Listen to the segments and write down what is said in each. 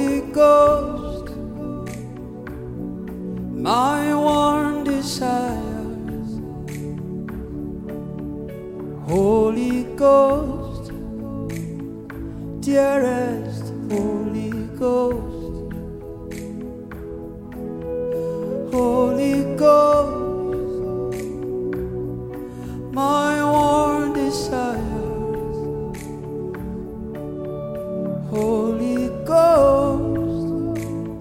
Holy Ghost, my one desire. Holy Ghost, dearest Holy Ghost. Holy Ghost, my one desire. Holy Ghost,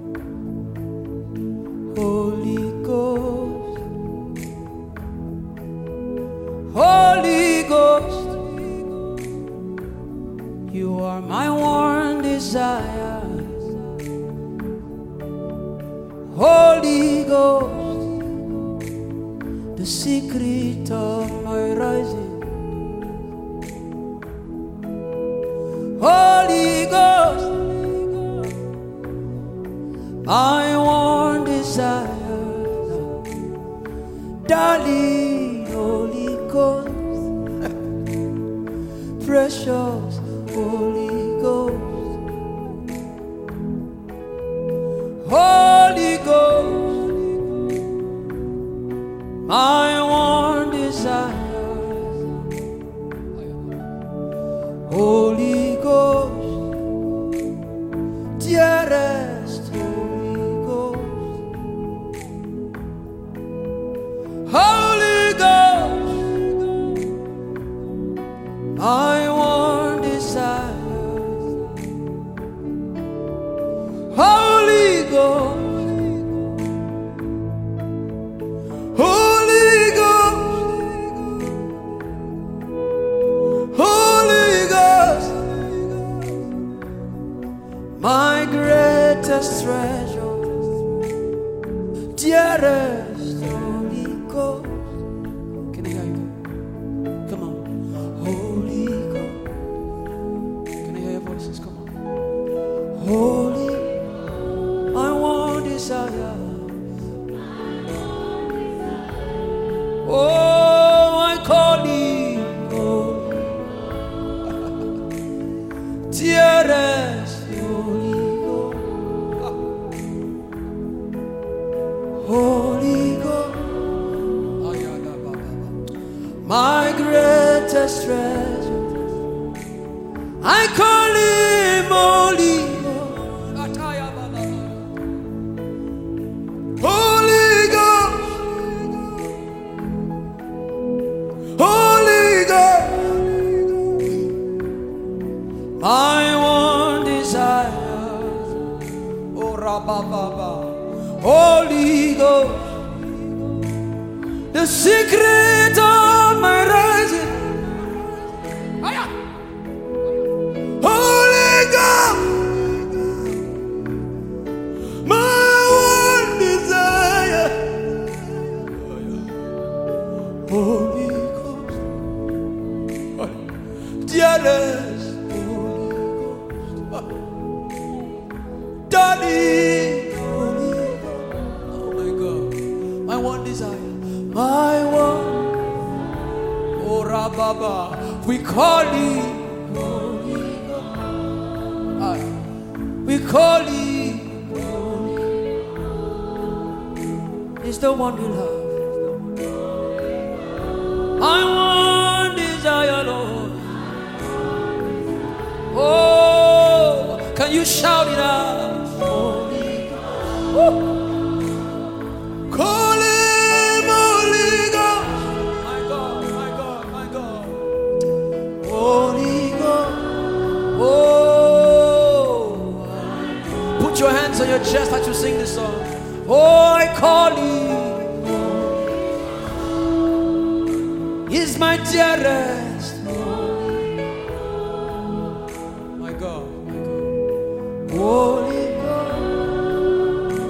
Holy Ghost, Holy Ghost, you are my one desire. Holy Ghost, the secret of my rising. Holy Ghost, my one desire. Darling Holy Ghost, precious Holy Ghost. Holy Ghost, my one desire. Holy Ghost, dearest Holy Ghost. Holy Ghost, my one desire. Holy Ghost, Holy Ghost, Holy Ghost, my greatest treasure, dearest Holy Ghost. Can I hear you? Come on. Holy Ghost. Can I hear your voices? Come on. Holy, my one desire. Oh, I call you, dearest Holy Ghost. Holy Ghost, my greatest treasure. I call him Holy Ghost. Holy Ghost, Holy Ghost, my one desire. Oh, Rabba, Holy Ghost, the secret of my rising. Holy Ghost, my one desire. Holy Ghost, dearest Holy Ghost, darling Holy Ghost. Oh my God, my one desire, my one. Oh Rababa, we call you Holy Ghost. We call you Holy. It's the one we love. I want desire, Lord. Oh, can you shout it out? Holy Ghost. Call him Holy Ghost. My God, my God, my God. Holy Ghost. Oh, put your hands on your chest as you sing this song. Oh, I call you. He's my dearest. My God, my God. Holy God.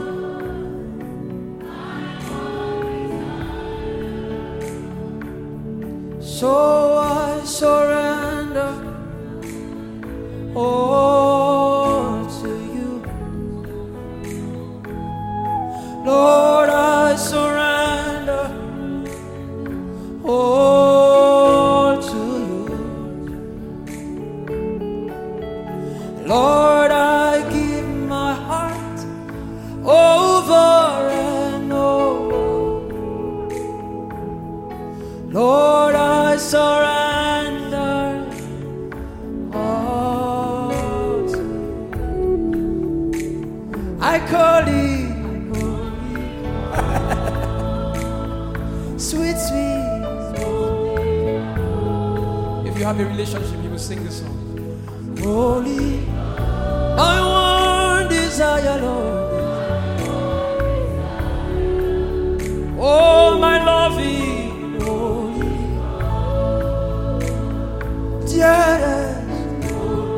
So I surrender all to you. Lord, I surrender all to you. Lord, I give my I call him. Sweet, sweet. If you have a relationship, you will sing this song. Holy, I want desire, Lord. Oh, my loving, holy, dearest,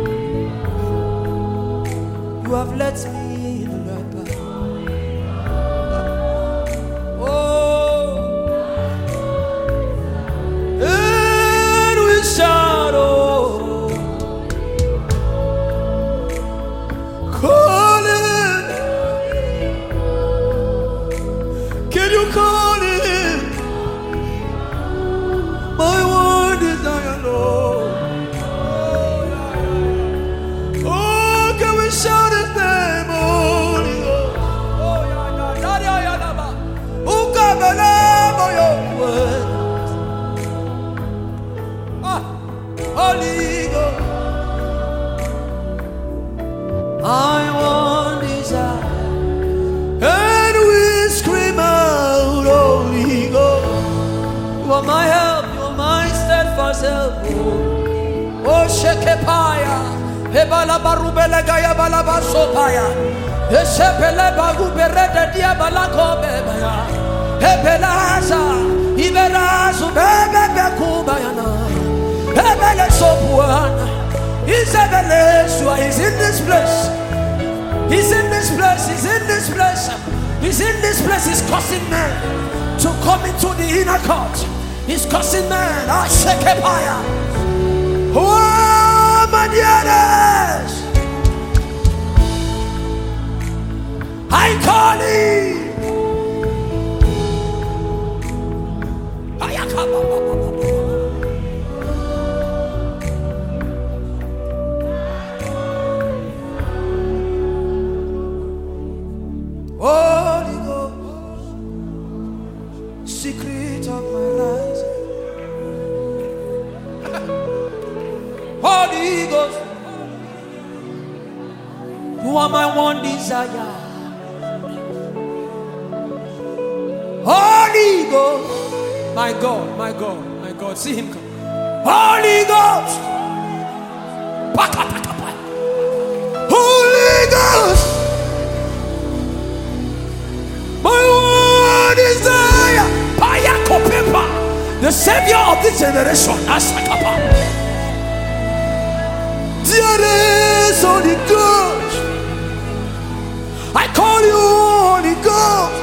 you have let me in the right path. Oh, and we shout, oh, call it. Can you call it? My one desire, Lord. Oh, can we shout his name, Holy Ghost? Oh, who can believe on your word? Holy Ghost. I want desire, and we scream out, Holy Ghost. You are my help, you are my steadfast help. Oh, Shekepaya, Hebala Barubele Gaya Balaba Sopaya, Hesepele Baguberete Diabalako Bebaya, Hebelaza, Iberazu Bebe Kubayana, Hebele Sopuana, Isabelesua is in this place. He's in this place, he's in this place. He's in this place, he's causing men to come into the inner court. He's causing men. I Shekepaya. Oh, my dearest, I call him. Holy Ghost, secret of my life. Holy Ghost, you are my one desire. Holy Ghost, my God, my God, my God, see him come. Holy Ghost, Holy Ghost, my one desire. The Savior of this generation, Asakapa. Dearest Holy Ghost, I call you Holy Ghost.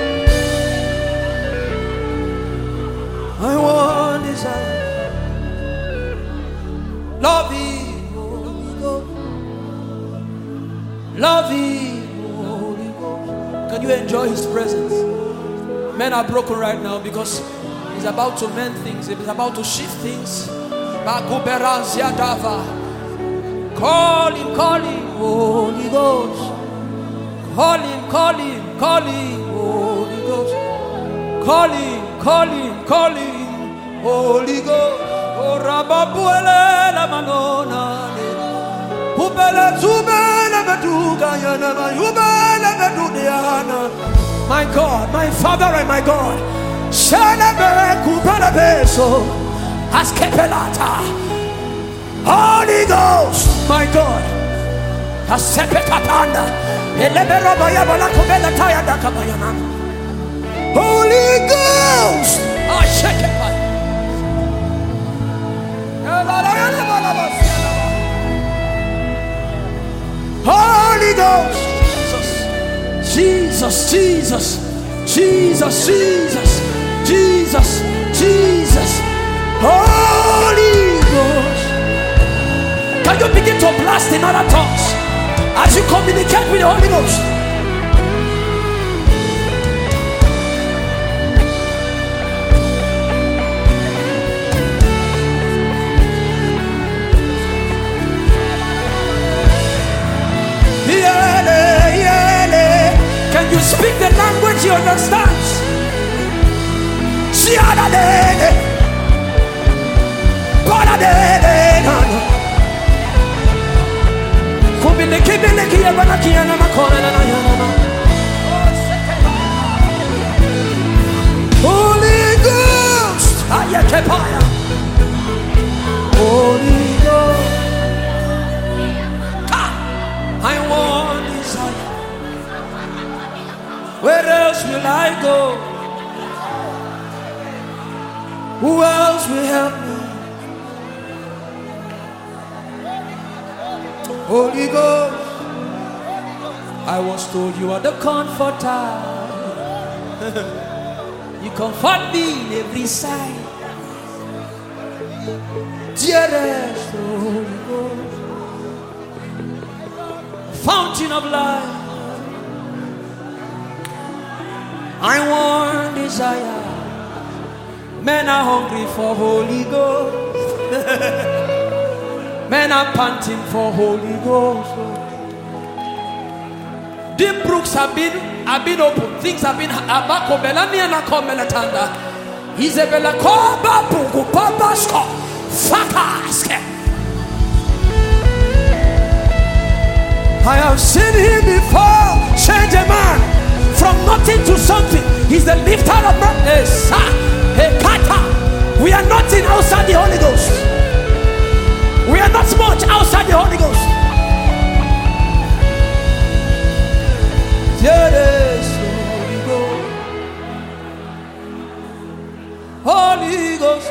I want desire. Love you, Holy Ghost. Love you, Holy Ghost. Can you enjoy his presence? Men are broken right now because he's about to mend things. He's about to shift things. Call him, Holy Ghost. Call him, Holy Ghost. Call him, Holy Ghost. Oh, Rababuele la manona. Ubela zubela beduga yana ubela bedudiana. My God, my Father and my God. Shalabere kupela beso. Askepelata. Holy Ghost, my God. Asepetapanda. Elebero bayabala kubela tayada kabayana. Holy Ghost. I shake it. Holy Ghost. Jesus, Jesus, Jesus, Jesus, Jesus, Jesus. Holy Ghost. Can you begin to blast in other tongues as you communicate with the Holy Ghost? Can you speak the language he understands? Kumbi I go? Who else will help me? Holy Ghost. I was told you are the comforter. You comfort me in every side. Dearest Holy Ghost, fountain of life, I want desire. Men are hungry for Holy Ghost. Men are panting for Holy Ghost. Deep brooks have been open. Things have been abakobelani and akomelatanda. Isabella koba pugu papasko fakaske. I have seen him before change a man from nothing to something. He's the lifter of man. We are nothing outside the Holy Ghost. We are not much outside the Holy Ghost. Yes, Holy Ghost. Holy Ghost,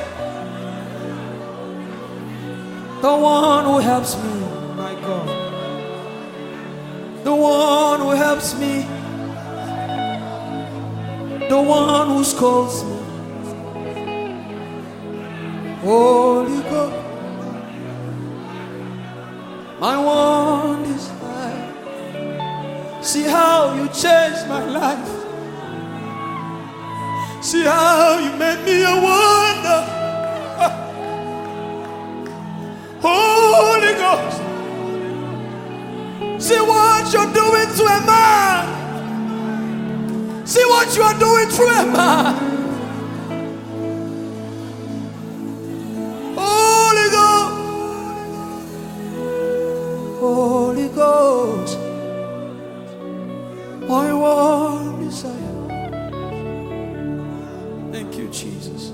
the one who helps me, my God, the one who helps me, the one who scolds me. Holy Ghost, my one desire. See how you changed my life. See how you made me a wonder. Holy Ghost, see what you're doing to a man. See what you are doing through a man. Holy Ghost, Holy Ghost, my one desire. Thank you, Jesus.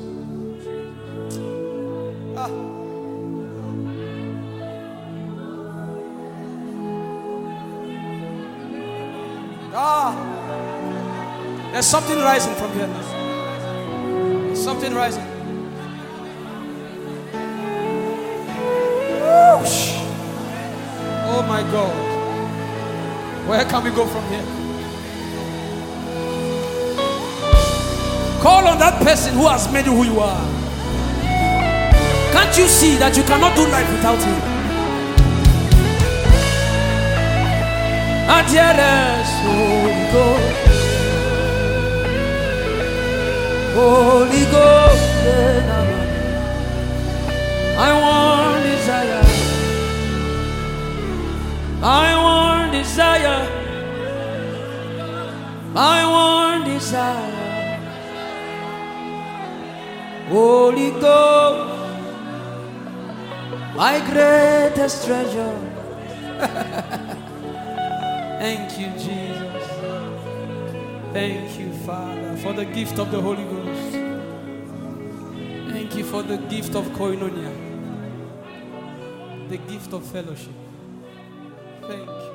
There's something rising from here. There's something rising. Oh my God. Where can we go from here? Call on that person who has made you who you are. Can't you see that you cannot do life without him? And yes, Holy Ghost, Holy Ghost, I want desire. I want desire. I want desire. Holy Ghost, my greatest treasure. Thank you, Jesus. Thank you, Father, for the gift of the Holy Ghost. Thank you for the gift of koinonia, the gift of fellowship. Thank you.